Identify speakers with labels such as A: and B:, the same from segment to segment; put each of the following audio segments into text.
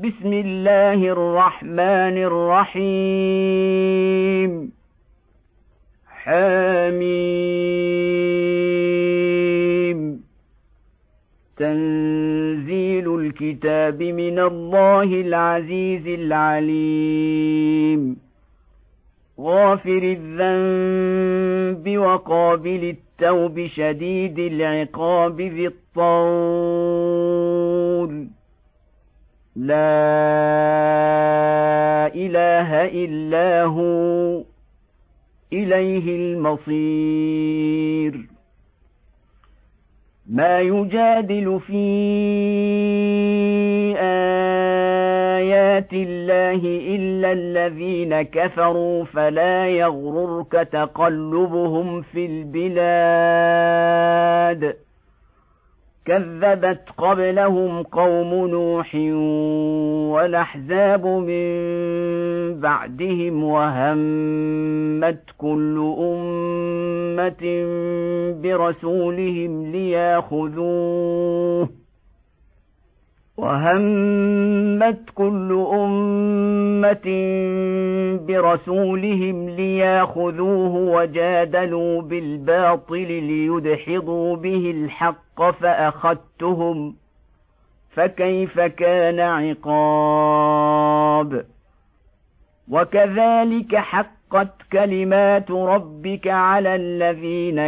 A: بسم الله الرحمن الرحيم. حميم. تنزيل الكتاب من الله العزيز العليم. غافر الذنب وقابل التوب شديد العقاب ذي الطول. لا إله إلا هو إليه المصير. ما يجادل في آيات الله إلا الذين كفروا فلا يغررك تقلبهم في البلاد. كذبت قبلهم قوم نوح والأحزاب من بعدهم وهمت كل أمة برسولهم لياخذوه وجادلوا بالباطل ليدحضوا به الحق فأخذتهم فكيف كان عقاب. وكذلك حقت كلمات ربك على الذين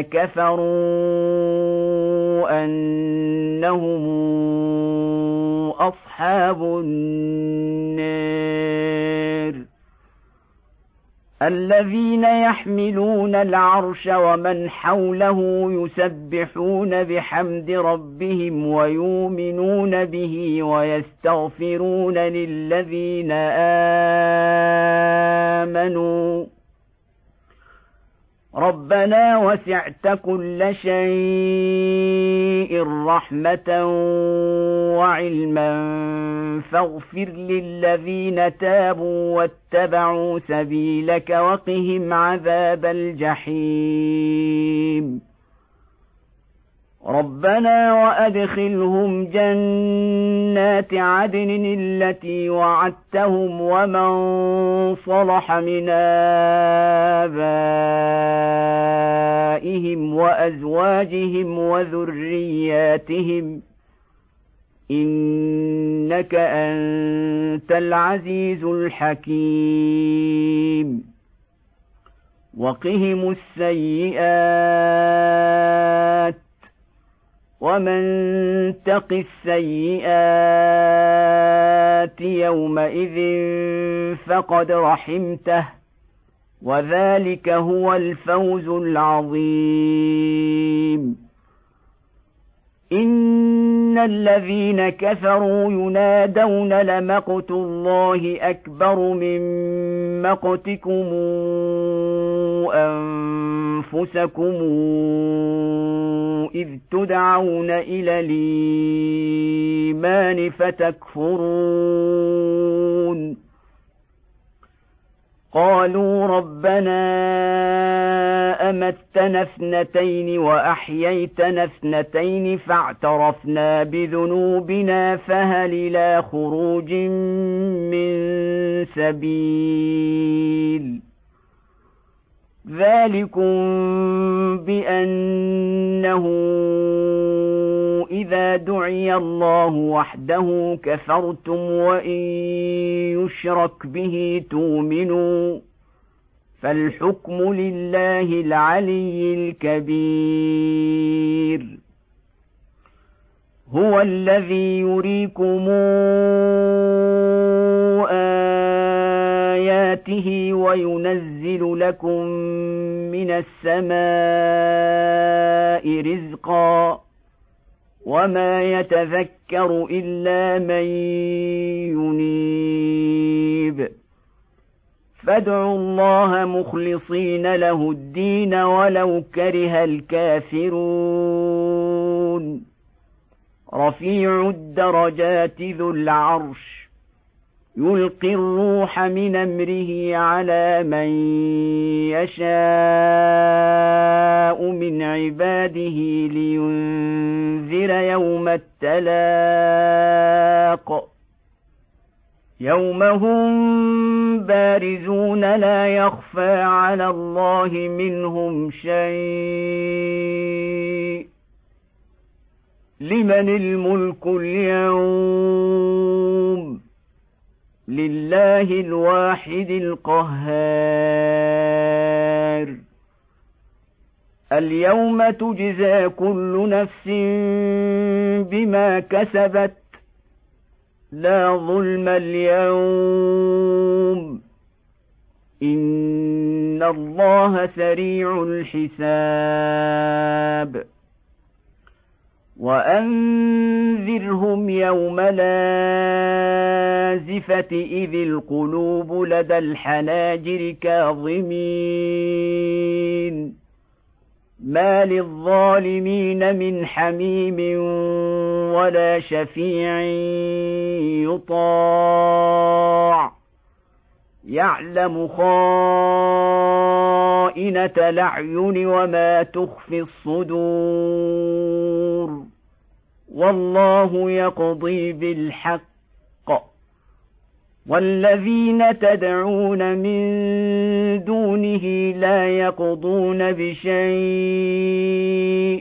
A: كفروا أنهم أصحاب النار. الذين يحملون العرش ومن حوله يسبحون بحمد ربهم ويؤمنون به ويستغفرون للذين آمنوا ربنا وسعت كل شيء رحمة وعلما فاغفر للذين تابوا واتبعوا سبيلك وقهم عذاب الجحيم. ربنا وأدخلهم جنات عدن التي وعدتهم ومن صلح من آبائهم وأزواجهم وذرياتهم إنك أنت العزيز الحكيم. وقهم السيئات ومن تق السيئات يومئذ فقد رحمته وذلك هو الفوز العظيم. إن الذين كفروا ينادون لمقت الله أكبر من مقتكم أنفسكم إذ تدعون إلى الإيمان فتكفرون. قالوا ربنا أمتنا اثنتين وأحييتنا اثنتين فاعترفنا بذنوبنا فهل إلى خروج من سبيل. ذلكم بأنه إذا دعي الله وحده كفرتم وإن يشرك به تؤمنوا فالحكم لله العلي الكبير. هو الذي يريكم آياته وينزل لكم من السماء رزقا وما يتذكر إلا من ينيب. فادعوا الله مخلصين له الدين ولو كره الكافرون. رفيع الدرجات ذو العرش يلقي الروح من أمره على من يشاء من عباده لينذر يوم التلاق. يوم هم بارزون لا يخفى على الله منهم شيء لمن الملك اليوم لله الواحد القهار اليوم تجزى كل نفس بما كسبت لا ظلم اليوم إن الله سريع الحساب وأنذرهم يوم الآزفة إذ القلوب لدى الحناجر كاظمين ما للظالمين من حميم ولا شفيع يطاع يعلم خائنة الأعين وما تخفي الصدور والله يقضي بالحق والذين تدعون من دونه لا يقضون بشيء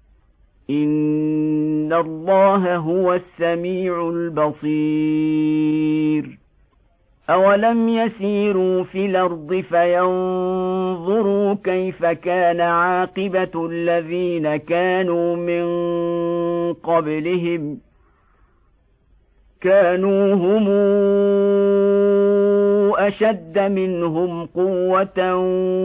A: إن الله هو السميع البصير أولم يسيروا في الأرض فينظروا كيف كان عاقبة الذين كانوا من قبلهم كانوا هم أشد منهم قوة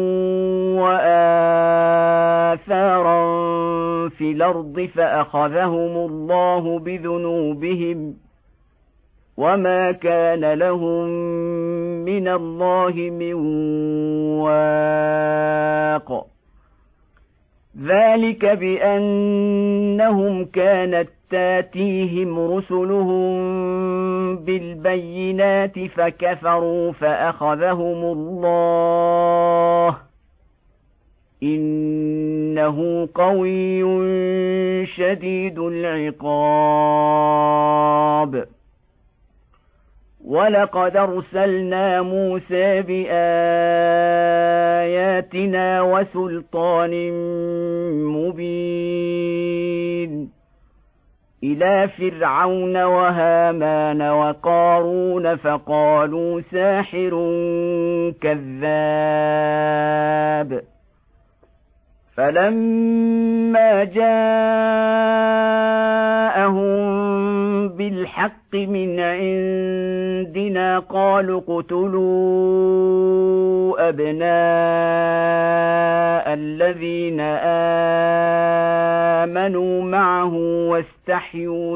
A: وآثارا في الأرض فأخذهم الله بذنوبهم وما كان لهم من الله من واق ذلك بأنهم كانت تاتيهم رسلهم بالبينات فكفروا فأخذهم الله إنه قوي شديد العقاب ولقد أرسلنا موسى بآياتنا وسلطان مبين إلى فرعون وهامان وقارون فقالوا ساحر كذاب فلما جاءهم بالحق من عندنا قالوا اقتلوا أبناء الذين آمنوا معه واستحيوا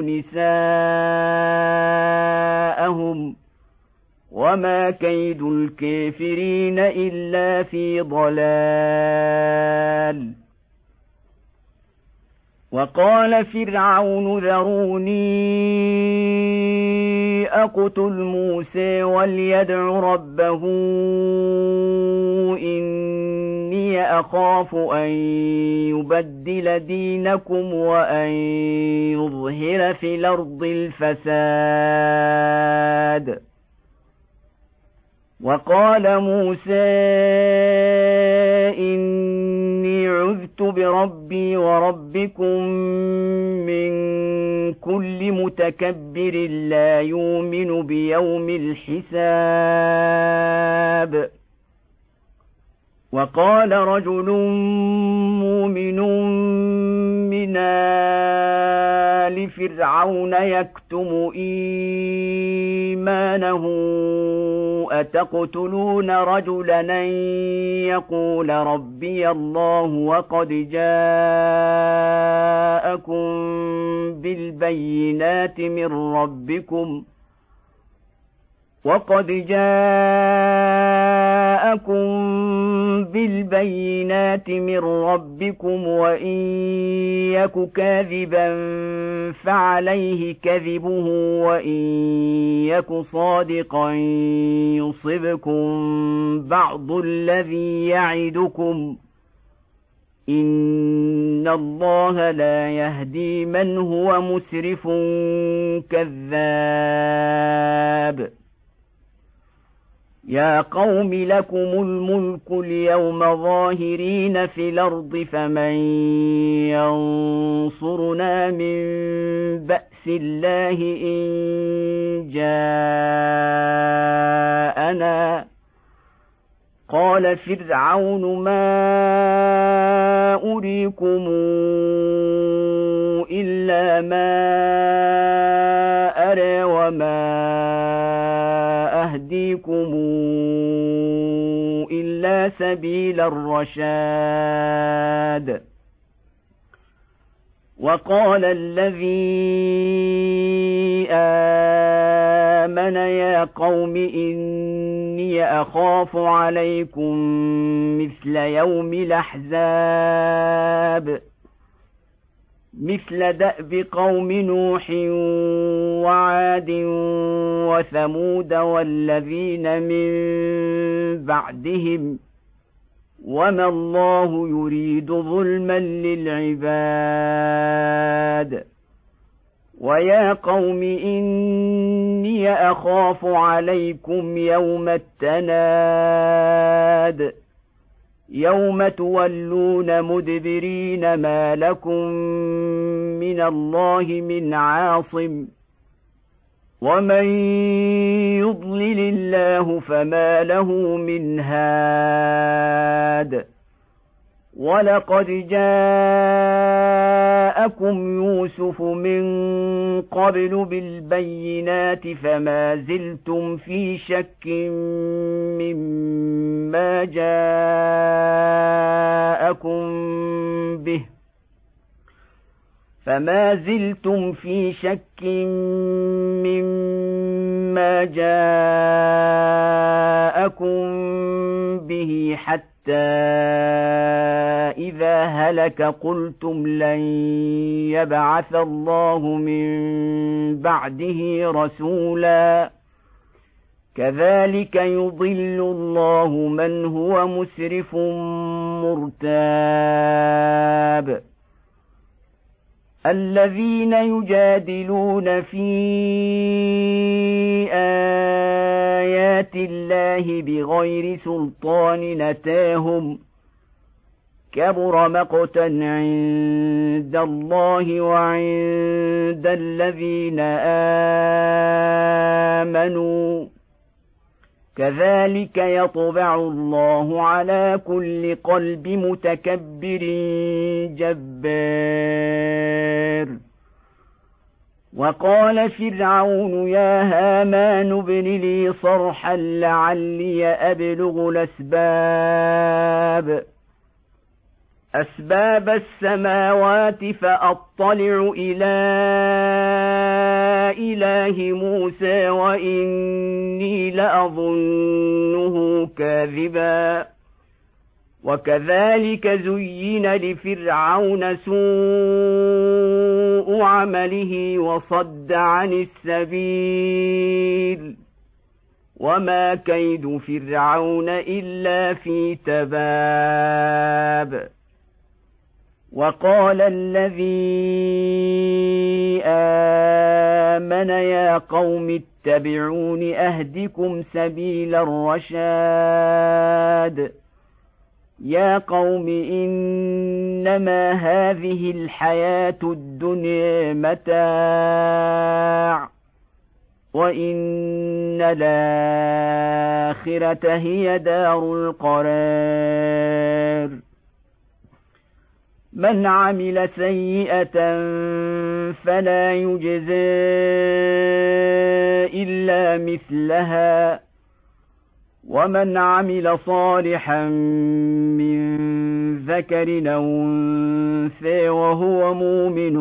A: نساءهم وما كيد الكافرين إلا في ضلال وقال فرعون ذروني أقتل موسى وليدع ربه إني أخاف أن يبدل دينكم وأن يظهر في الأرض الفساد وقال موسى إني عذت بربي وربكم من كل متكبر لا يؤمن بيوم الحساب وقال رجل مؤمن من آل فرعون يكتم إيمانه أتقتلون رجلا أن يقول ربي الله وقد جاءكم بالبينات من ربكم وإن يك كاذبا فعليه كذبه وإن يك صادقا يصبكم بعض الذي يعدكم إن الله لا يهدي من هو مسرف كذاب يا قوم لكم الملك اليوم ظاهرين في الأرض فمن ينصرنا من بأس الله إن جاءنا قال فرعون ما أريكم إلا ما أرى وما أهديكم إلا سبيل الرشاد وقال الذي آمن يا قوم إني أخاف عليكم مثل يوم الأحزاب مثل دأب قوم نوح وعاد وثمود والذين من بعدهم وما الله يريد ظلما للعباد ويا قوم إني أخاف عليكم يوم التناد يوم تولون مدبرين ما لكم من الله من عاصم ومن يضلل الله فما له من هاد ولقد جاءكم يوسف من قبل بالبينات فما زلتم في شك مما جاءكم به حتى إذا هلك قلتم لن يبعث الله من بعده رسولا كذلك يضل الله من هو مسرف مرتاب الذين يجادلون في آيات الله بغير سلطان أتاهم كبر مقتا عند الله وعند الذين آمنوا كذلك يطبع الله على كل قلب متكبر جبار وقال فرعون يا هامان ابن لي صرحا لعلي أبلغ أسباب السماوات فأطلع إلى إله موسى وإني لأظنه كاذبا وكذلك زين لفرعون سوء عمله وصد عن السبيل وما كيد فرعون إلا في تباب وقال الذي آمن يا قوم اتبعون أهدكم سبيل الرشاد يا قوم إنما هذه الحياة الدنيا متاع وإن الآخرة هي دار القرار من عمل سيئة فلا يجزى إلا مثلها ومن عمل صالحا من ذكر أو أنثى وهو مؤمن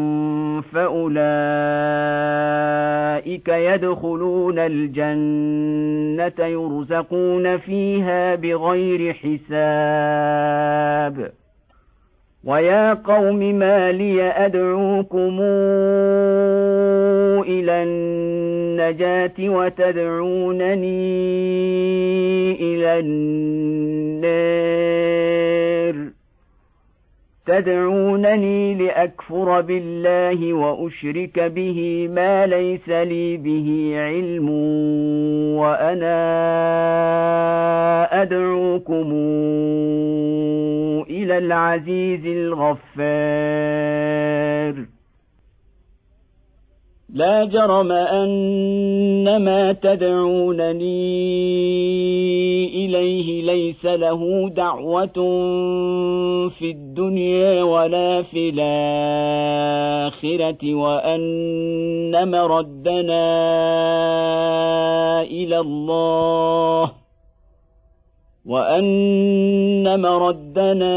A: فأولئك يدخلون الجنة يرزقون فيها بغير حساب ويا قوم ما لي أدعوكم إلى النجاة وتدعونني إلى النار تدعونني لأكفر بالله وأشرك به ما ليس لي به علم وأنا أدعوكم إلى العزيز الغفار لا جرم أن ما تدعونني إليه ليس له دعوة في الدنيا ولا في الآخرة وأن مردنا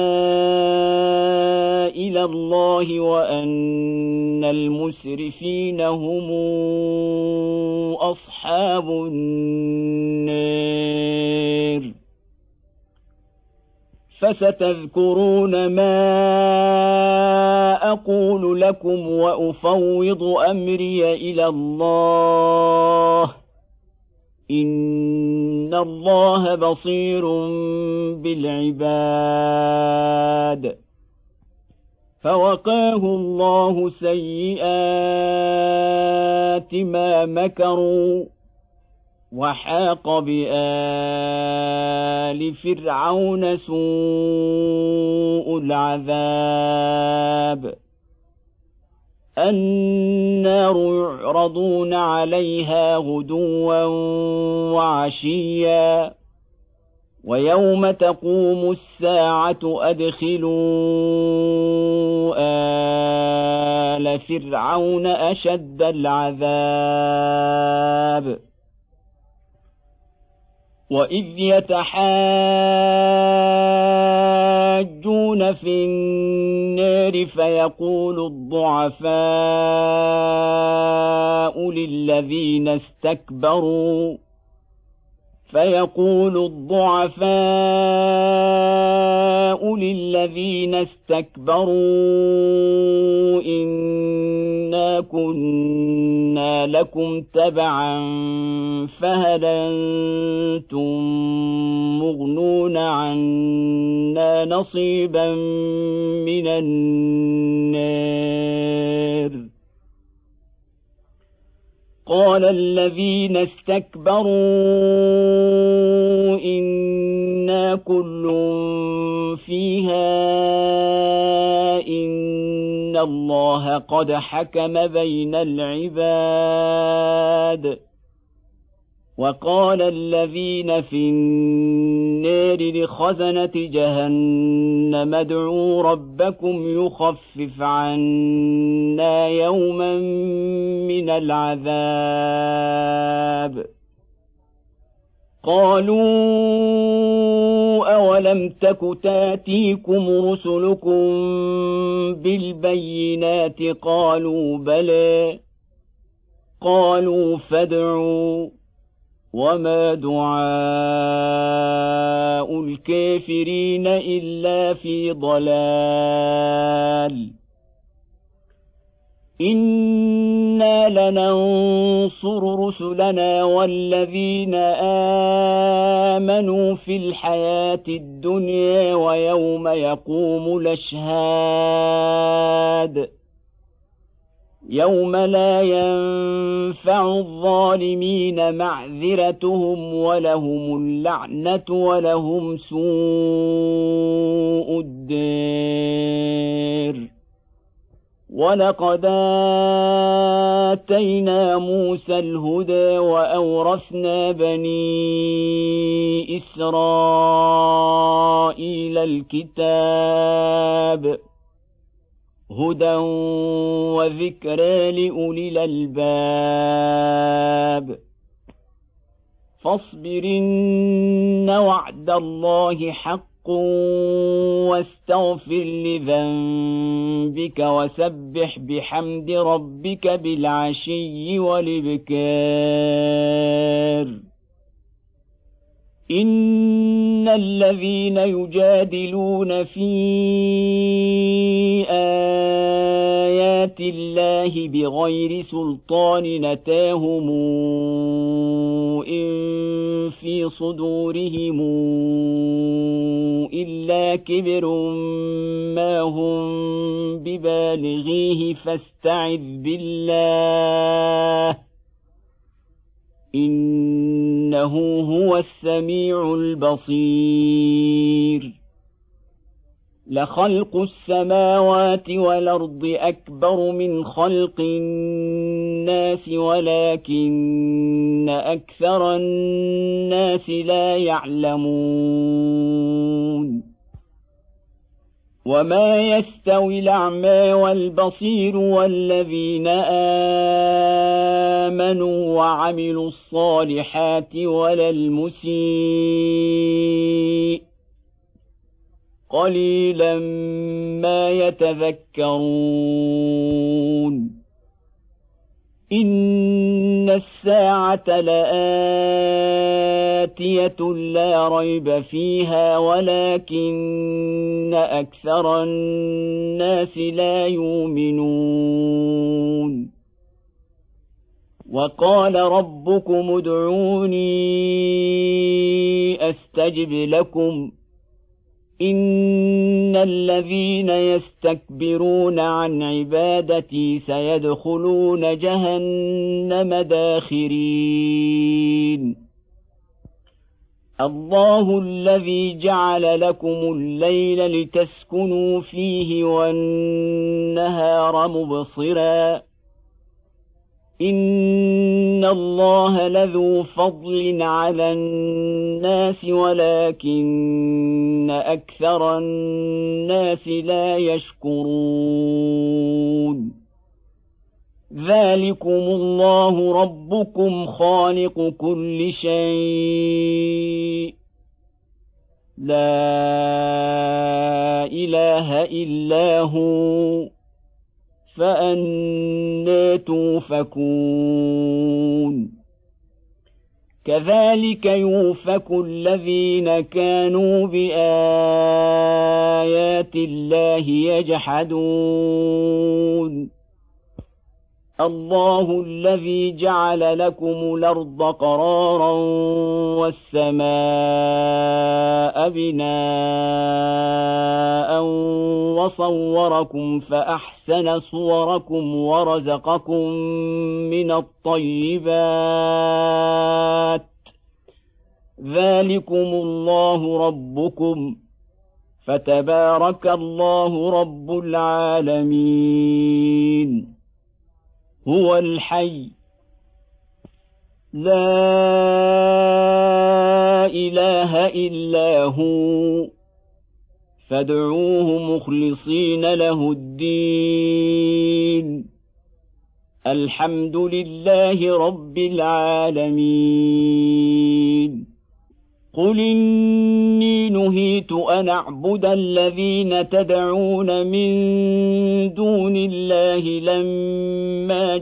A: إلى الله وأن المسرفين هم أصحاب النار فستذكرون ما أقول لكم وأفوض أمري إلى الله إن الله بصير بالعباد فوقاه الله سيئات ما مكروا وحاق بآل فرعون سوء العذاب النار يعرضون عليها غدوا وعشيا ويوم تقوم الساعة أدخلوا آل فرعون أشد العذاب وإذ يتحاجون في النار فيقول الضعفاء للذين استكبروا إنا كنا لكم تبعا فهل أنتم مغنون عنا نصيبا من النار قال الذين استكبروا إنا كل فيها إن الله قد حكم بين العباد وقال الذين في النار لخزنة جهنم ادعوا ربكم يخفف عنا يوما من العذاب قالوا أولم تك تاتيكم رسلكم بالبينات قالوا بلى قالوا فادعوا وما دعاء الكافرين إلا في ضلال إنا لننصر رسلنا والذين آمنوا في الحياة الدنيا ويوم يقوم الأشهاد يوم لا ينفع الظالمين معذرتهم ولهم اللعنة ولهم سوء الدار ولقد آتينا موسى الهدى وأورثنا بني إسرائيل الكتاب هدى وذكرى لأولي الألباب فاصبرن وعد الله حق واستغفر لذنبك وسبح بحمد ربك بالعشي والإبكار إن الذين يجادلون في آيات الله بغير سلطان نتاهم إن في صدورهم إلا كبر ما هم ببالغيه فاستعذ بالله إن إنه هو السميع البصير لخلق السماوات والأرض أكبر من خلق الناس ولكن أكثر الناس لا يعلمون وما يستوي الأعمى والبصير والذين آمنوا وعملوا الصالحات ولا المسيء قليلا ما يتذكرون إن الساعة لآتية لا ريب فيها ولكن أكثر الناس لا يؤمنون وقال ربكم ادعوني أستجب لكم إن الذين يستكبرون عن عبادتي سيدخلون جهنم داخرين الله الذي جعل لكم الليل لتسكنوا فيه والنهار مبصرا إن الله لذو فضل على الناس ولكن أكثر الناس لا يشكرون ذلكم الله ربكم خالق كل شيء لا إله إلا هو فأنى توفكون كذلك يؤفك الذين كانوا بآيات الله يجحدون الله الذي جعل لكم الأرض قرارا والسماء بناء وصوركم فأحسن صوركم ورزقكم من الطيبات ذلكم الله ربكم فتبارك الله رب العالمين هو الحي لا إله إلا هو فادعوه مخلصين له الدين الحمد لله رب العالمين قل إني نهيت أن أعبد الذين تدعون من دون الله لما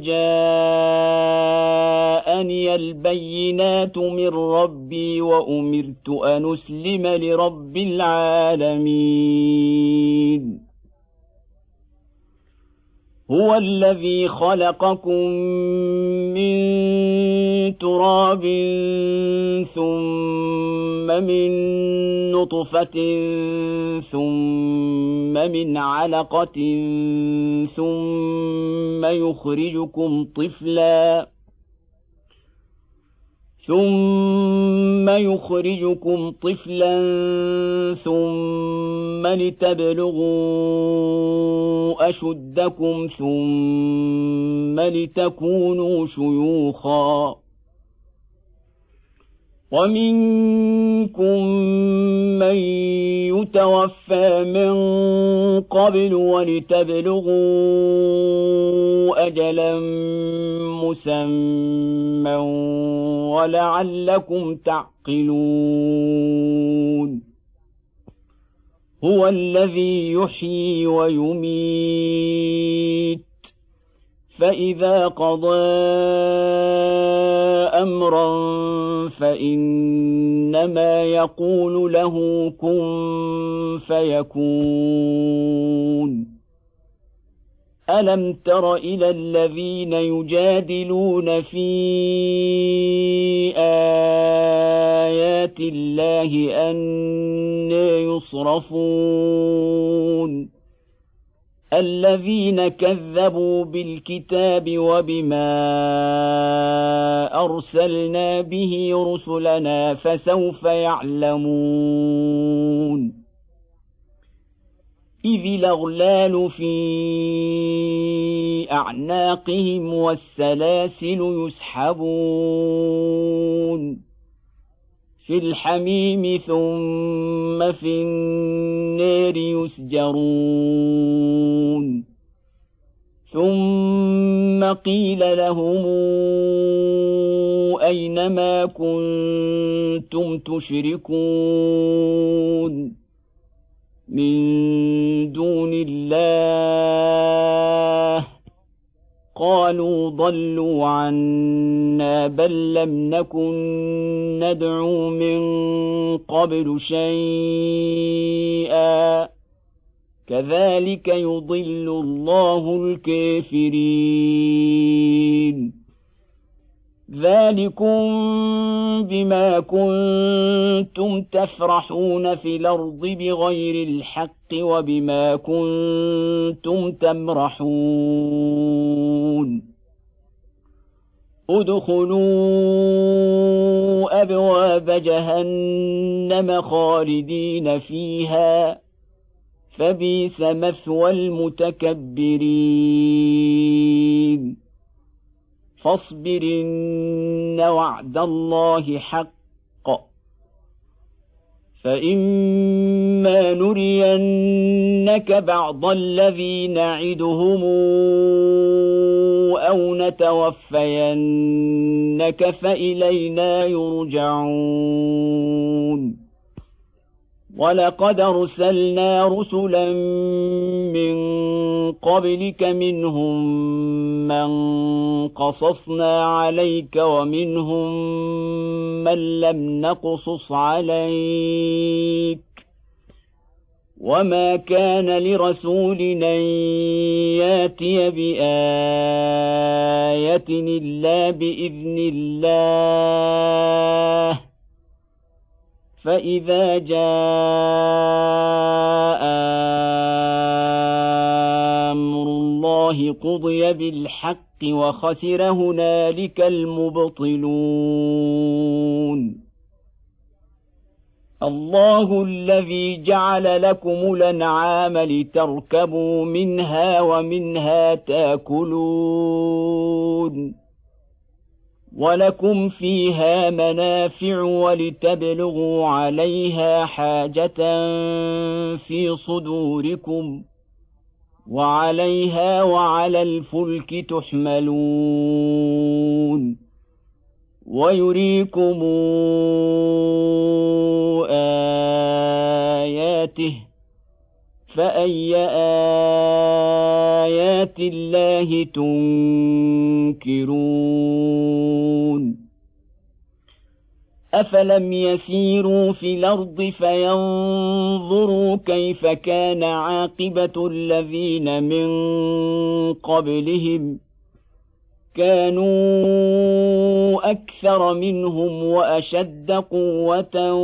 A: جاءني البينات من ربي وأمرت أن أسلم لرب العالمين هو الذي خلقكم من تراب ثم من نطفة ثم من علقة ثم يخرجكم طفلا ثم لتبلغوا أشدكم ثم لتكونوا شيوخا ومنكم من يتوفى من قبل ولتبلغوا أجلا مسمى ولعلكم تعقلون هو الذي يحيي ويميت فإذا قضى أمرا فإنما يقول له كن فيكون ألم تر إلى الذين يجادلون في آيات الله أنى يصرفون الذين كذبوا بالكتاب وبما أرسلنا به رسلنا فسوف يعلمون إذ الأغلال في أعناقهم والسلاسل يسحبون في الحميم ثم في النار يسجرون ثم قيل لهم أين ما كنتم تشركون من دون الله قالوا ضلوا عنا بل لم نكن ندعو من قبل شيئا كذلك يضل الله الكافرين ذلكم بما كنتم تفرحون في الأرض بغير الحق وبما كنتم تمرحون ادخلوا أبواب جهنم خالدين فيها فبئس مثوى المتكبرين فاصبر إن وعد الله حق فإما نرينك بعض الذي نعدهم أو نتوفينك فإلينا يرجعون ولقد أرسلنا رسلا من قبلك منهم من قصصنا عليك ومنهم من لم نقصص عليك وما كان لرسول أن ياتي بآية إلا بإذن الله فإذا جاء أمر الله قضي بالحق وخسر هنالك المبطلون الله الذي جعل لكم الأنعام لتركبوا منها ومنها تأكلون ولكم فيها منافع ولتبلغوا عليها حاجة في صدوركم وعليها وعلى الفلك تحملون ويريكم آياته فأي آيات الله تنكرون أفلم يسيروا في الأرض فينظروا كيف كان عاقبة الذين من قبلهم كانوا أكثر منهم وأشد قوة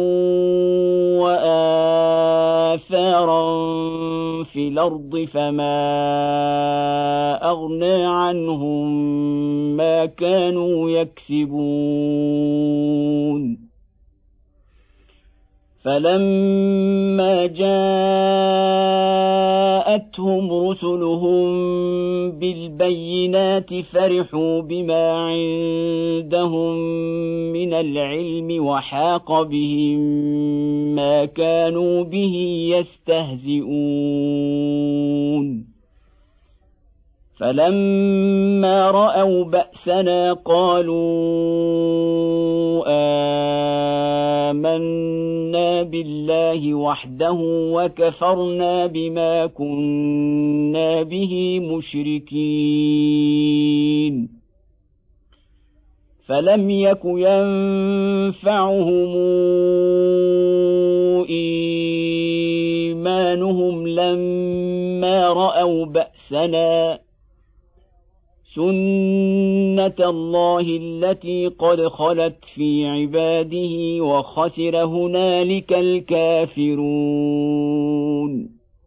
A: وآثارا في الأرض فما أغنى عنهم ما كانوا يكسبون فلما جاءتهم رسلهم بالبينات فرحوا بما عندهم من العلم وحاق بهم ما كانوا به يستهزئون فلما رأوا بأسنا قالوا آمنا بالله وحده وكفرنا بما كنا به مشركين فلم يك ينفعهم إيمانهم لما رأوا بأسنا سنة الله التي قد خلت في عباده وخسر هنالك الكافرون